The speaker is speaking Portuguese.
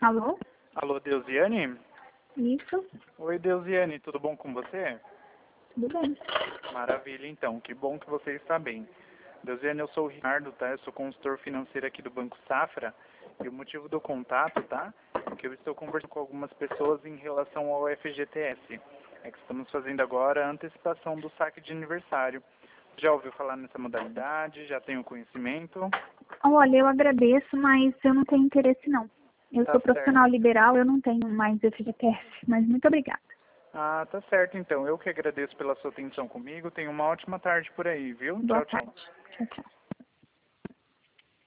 Alô? Alô, Deusiane? Isso, Oi, Deusiane, tudo bom com você? tudo bem. Maravilha, então, que bom que você está bem. Deusiane, eu sou o Ricardo, tá? Eu sou consultor financeiro aqui do Banco Safra e o motivo do contato, tá? É que eu estou conversando com algumas pessoas em relação ao FGTS. É que estamos fazendo agora a antecipação do saque de aniversário. Já ouviu falar nessa modalidade? Já tem o conhecimento? Olha, eu agradeço, mas eu não tenho interesse não. Eu Tá sou certo. profissional liberal, eu não tenho mais FGTS, mas muito obrigada. Ah, tá certo, então. Eu que agradeço pela sua atenção comigo. Tenha uma ótima tarde por aí, viu? Boa Tchau, tchau. tarde. Tchau, tchau.